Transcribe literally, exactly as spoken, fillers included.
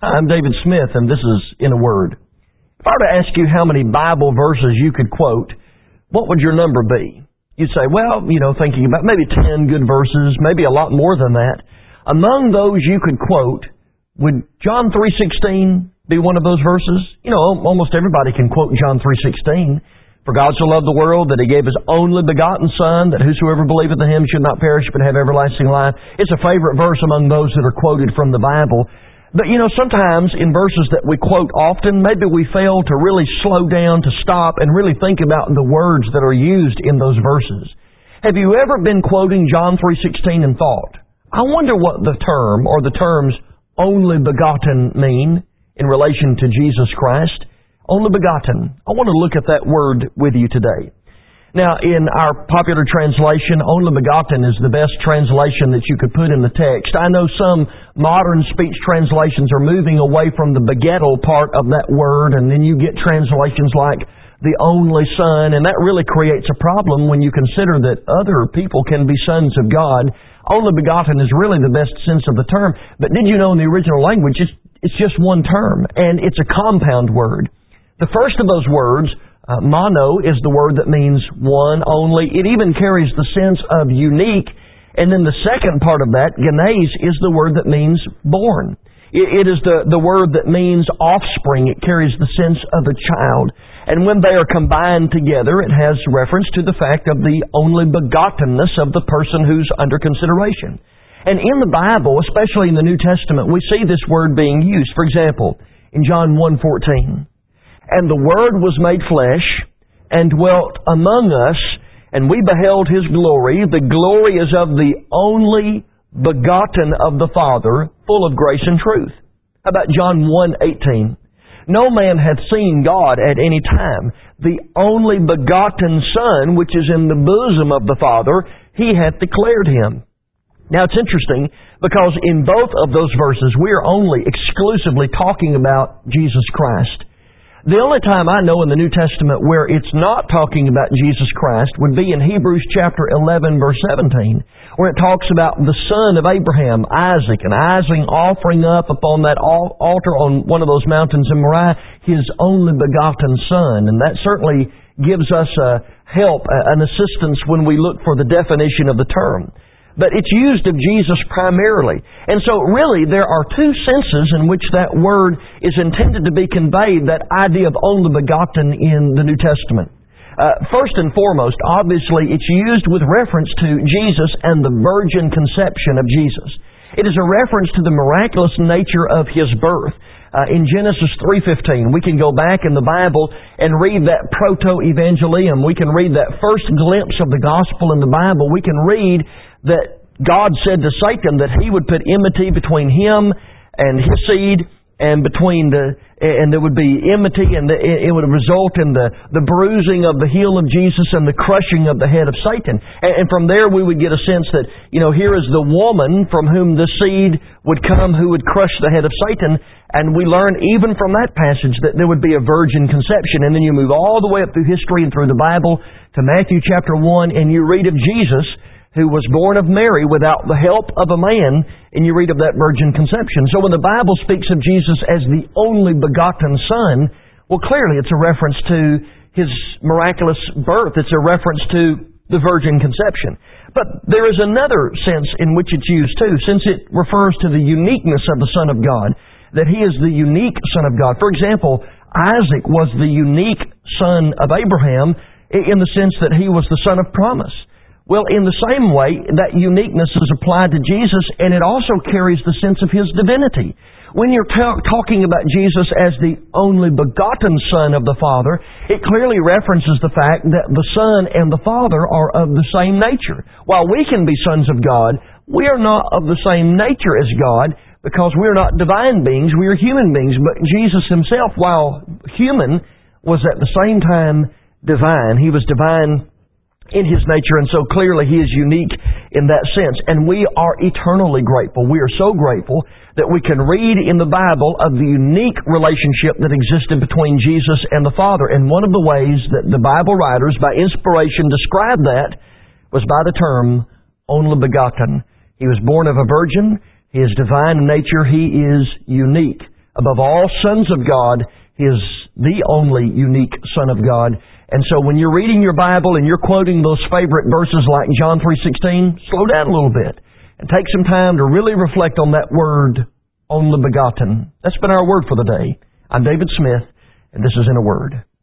I'm David Smith, and this is In a Word. If I were to ask you how many Bible verses you could quote, what would your number be? You'd say, well, you know, thinking about maybe ten good verses, maybe a lot more than that. Among those you could quote, would John three sixteen be one of those verses? You know, almost everybody can quote John three sixteen. For God so loved the world that He gave His only begotten Son, that whosoever believeth in Him should not perish but have everlasting life. It's a favorite verse among those that are quoted from the Bible. But, you know, sometimes in verses that we quote often, maybe we fail to really slow down, to stop, and really think about the words that are used in those verses. Have you ever been quoting John three sixteen and thought, I wonder what the term or the terms only begotten mean in relation to Jesus Christ? Only begotten. I want to look at that word with you today. Now, in our popular translation, only begotten is the best translation that you could put in the text. I know some modern speech translations are moving away from the begettal part of that word, and then you get translations like the only Son, and that really creates a problem when you consider that other people can be sons of God. Only begotten is really the best sense of the term. But did you know in the original language, it's, it's just one term, and it's a compound word. The first of those words, uh, mono, is the word that means one only. It even carries the sense of unique. And then the second part of that, genes, is the word that means born. It, it is the, the word that means offspring. It carries the sense of a child. And when they are combined together, it has reference to the fact of the only begottenness of the person who's under consideration. And in the Bible, especially in the New Testament, we see this word being used. For example, in John one fourteen, and the Word was made flesh, and dwelt among us, and we beheld His glory. The glory is of the only begotten of the Father, full of grace and truth. How about John one eighteen? No man hath seen God at any time. The only begotten Son, which is in the bosom of the Father, He hath declared Him. Now it's interesting, because in both of those verses, we are only exclusively talking about Jesus Christ. The only time I know in the New Testament where it's not talking about Jesus Christ would be in Hebrews chapter eleven, verse seventeen, where it talks about the son of Abraham, Isaac, and Isaac offering up upon that altar on one of those mountains in Moriah his only begotten Son. And that certainly gives us a help, an assistance when we look for the definition of the term. But it's used of Jesus primarily. And so really there are two senses in which that word is intended to be conveyed, that idea of only begotten in the New Testament. Uh, first and foremost, obviously it's used with reference to Jesus and the virgin conception of Jesus. It is a reference to the miraculous nature of His birth. Uh, in Genesis three fifteen, we can go back in the Bible and read that proto-evangelium. We can read that first glimpse of the gospel in the Bible. We can read that God said to Satan that He would put enmity between him and his seed, and between the and there would be enmity, and the, it would result in the, the bruising of the heel of Jesus and the crushing of the head of Satan. And, and from there we would get a sense that, you know, here is the woman from whom the seed would come who would crush the head of Satan. And we learn even from that passage that there would be a virgin conception. And then you move all the way up through history and through the Bible to Matthew chapter one, and you read of Jesus, who was born of Mary without the help of a man, and you read of that virgin conception. So when the Bible speaks of Jesus as the only begotten Son, well, clearly it's a reference to His miraculous birth. It's a reference to the virgin conception. But there is another sense in which it's used too, since it refers to the uniqueness of the Son of God, that He is the unique Son of God. For example, Isaac was the unique son of Abraham in the sense that he was the son of promise. Well, in the same way, that uniqueness is applied to Jesus, and it also carries the sense of His divinity. When you're ta- talking about Jesus as the only begotten Son of the Father, it clearly references the fact that the Son and the Father are of the same nature. While we can be sons of God, we are not of the same nature as God, because we are not divine beings, we are human beings. But Jesus Himself, while human, was at the same time divine. He was divine in His nature, and so clearly He is unique in that sense. And we are eternally grateful. We are so grateful that we can read in the Bible of the unique relationship that existed between Jesus and the Father. And one of the ways that the Bible writers, by inspiration, described that was by the term only begotten. He was born of a virgin. He is divine in nature. He is unique. Above all sons of God, He is the only unique Son of God. And so when you're reading your Bible and you're quoting those favorite verses like John three sixteen, slow down a little bit and take some time to really reflect on that word, only begotten. That's been our word for the day. I'm David Smith, and this is In a Word.